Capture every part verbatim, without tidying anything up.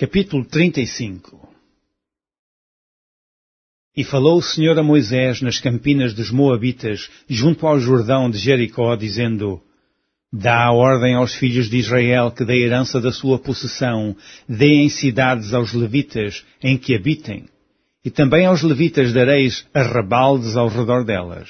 Capítulo trinta e cinco. E falou o Senhor a Moisés nas campinas dos Moabitas, junto ao Jordão de Jericó, dizendo: Dá a ordem aos filhos de Israel que da herança da sua possessão deem cidades aos levitas em que habitem, e também aos levitas dareis arrabaldes ao redor delas.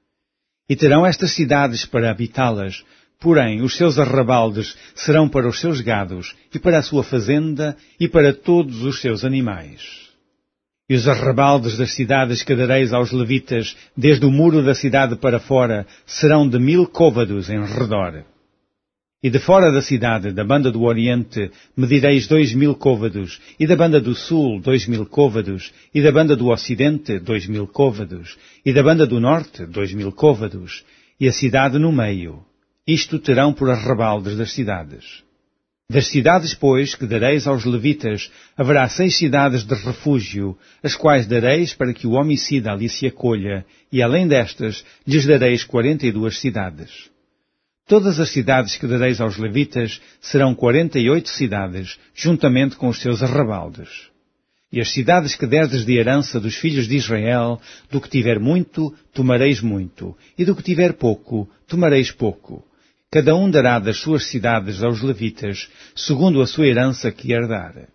E terão estas cidades para habitá-las, porém os seus arrabaldes serão para os seus gados, e para a sua fazenda, e para todos os seus animais. E os arrabaldes das cidades que dareis aos levitas, desde o muro da cidade para fora, serão de mil côvados em redor. E de fora da cidade, da banda do oriente, medireis dois mil côvados, e da banda do sul, dois mil côvados, e da banda do ocidente, dois mil côvados, e da banda do norte, dois mil côvados, e a cidade no meio. Isto terão por arrabaldes das cidades. Das cidades, pois, que dareis aos levitas, haverá seis cidades de refúgio, as quais dareis para que o homicida ali se acolha, e além destas, lhes dareis quarenta e duas cidades. Todas as cidades que dareis aos levitas serão quarenta e oito cidades, juntamente com os seus arrabaldes. E as cidades que derdes de herança dos filhos de Israel, do que tiver muito, tomareis muito, e do que tiver pouco, tomareis pouco. Cada um dará das suas cidades aos levitas, segundo a sua herança que herdar.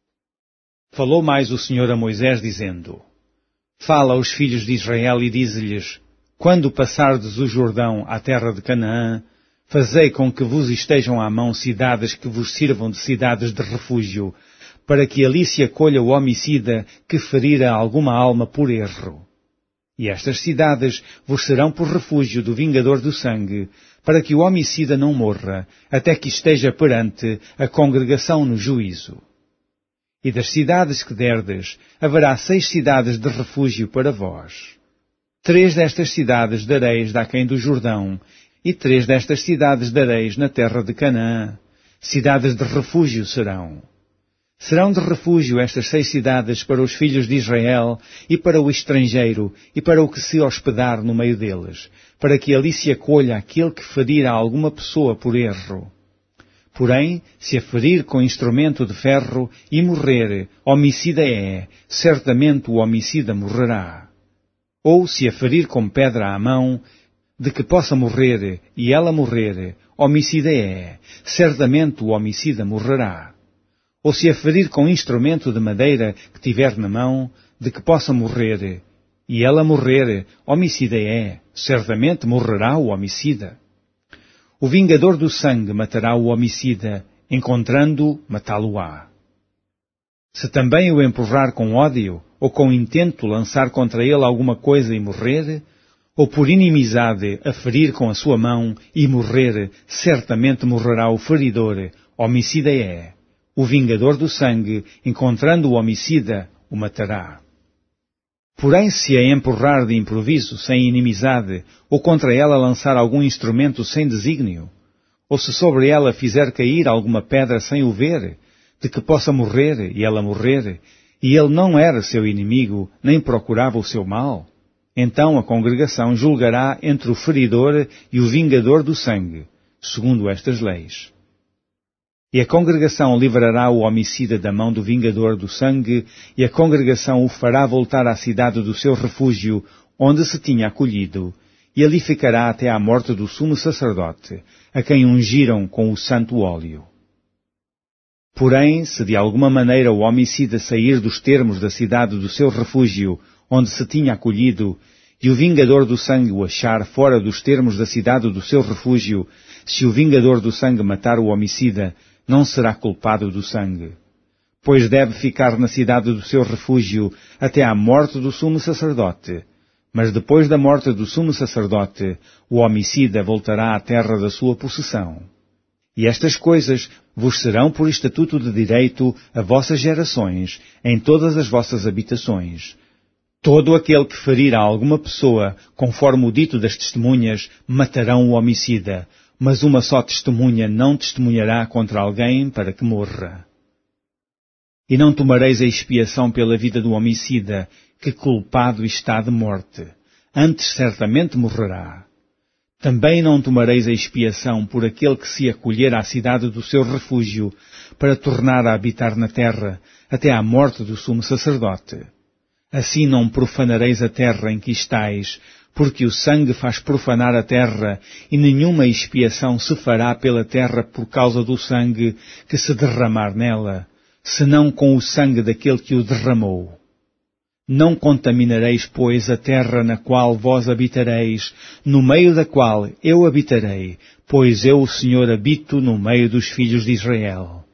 Falou mais o Senhor a Moisés, dizendo: Fala aos filhos de Israel e dize-lhes: Quando passardes o Jordão à terra de Canaã, fazei com que vos estejam à mão cidades que vos sirvam de cidades de refúgio, para que ali se acolha o homicida que ferira alguma alma por erro. E estas cidades vos serão por refúgio do vingador do sangue, para que o homicida não morra, até que esteja perante a congregação no juízo. E das cidades que derdes, haverá seis cidades de refúgio para vós. Três destas cidades dareis daquém do Jordão, e três destas cidades dareis na terra de Canaã. Cidades de refúgio serão. Serão de refúgio estas seis cidades para os filhos de Israel e para o estrangeiro e para o que se hospedar no meio deles, para que ali se acolha aquele que ferir a alguma pessoa por erro. Porém, se a ferir com instrumento de ferro e morrer, homicida é, certamente o homicida morrerá. Ou se a ferir com pedra à mão, de que possa morrer e ela morrer, homicida é, certamente o homicida morrerá. Ou se a ferir com instrumento de madeira que tiver na mão, de que possa morrer, e ela morrer, homicida é, certamente morrerá o homicida. O vingador do sangue matará o homicida, encontrando-o, matá-lo-á. Se também o empurrar com ódio, ou com intento lançar contra ele alguma coisa e morrer, ou por inimizade a ferir com a sua mão e morrer, certamente morrerá o feridor, homicida é. O vingador do sangue, encontrando o homicida, o matará. Porém, se a empurrar de improviso, sem inimizade, ou contra ela lançar algum instrumento sem desígnio, ou se sobre ela fizer cair alguma pedra sem o ver, de que possa morrer e ela morrer, e ele não era seu inimigo, nem procurava o seu mal, então a congregação julgará entre o feridor e o vingador do sangue, segundo estas leis. E a congregação livrará o homicida da mão do vingador do sangue, e a congregação o fará voltar à cidade do seu refúgio, onde se tinha acolhido, e ali ficará até à morte do sumo sacerdote, a quem ungiram com o santo óleo. Porém, se de alguma maneira o homicida sair dos termos da cidade do seu refúgio, onde se tinha acolhido, e o vingador do sangue o achar fora dos termos da cidade do seu refúgio, se o vingador do sangue matar o homicida, não será culpado do sangue, pois deve ficar na cidade do seu refúgio até à morte do sumo sacerdote. Mas depois da morte do sumo sacerdote, o homicida voltará à terra da sua possessão. E estas coisas vos serão por estatuto de direito a vossas gerações, em todas as vossas habitações. Todo aquele que ferir a alguma pessoa, conforme o dito das testemunhas, matarão o homicida, mas uma só testemunha não testemunhará contra alguém para que morra. E não tomareis a expiação pela vida do homicida, que culpado está de morte, antes certamente morrerá. Também não tomareis a expiação por aquele que se acolher à cidade do seu refúgio, para tornar a habitar na terra, até à morte do sumo sacerdote. Assim não profanareis a terra em que estais, porque o sangue faz profanar a terra, e nenhuma expiação se fará pela terra por causa do sangue que se derramar nela, senão com o sangue daquele que o derramou. Não contaminareis, pois, a terra na qual vós habitareis, no meio da qual eu habitarei, pois eu, o Senhor, habito no meio dos filhos de Israel.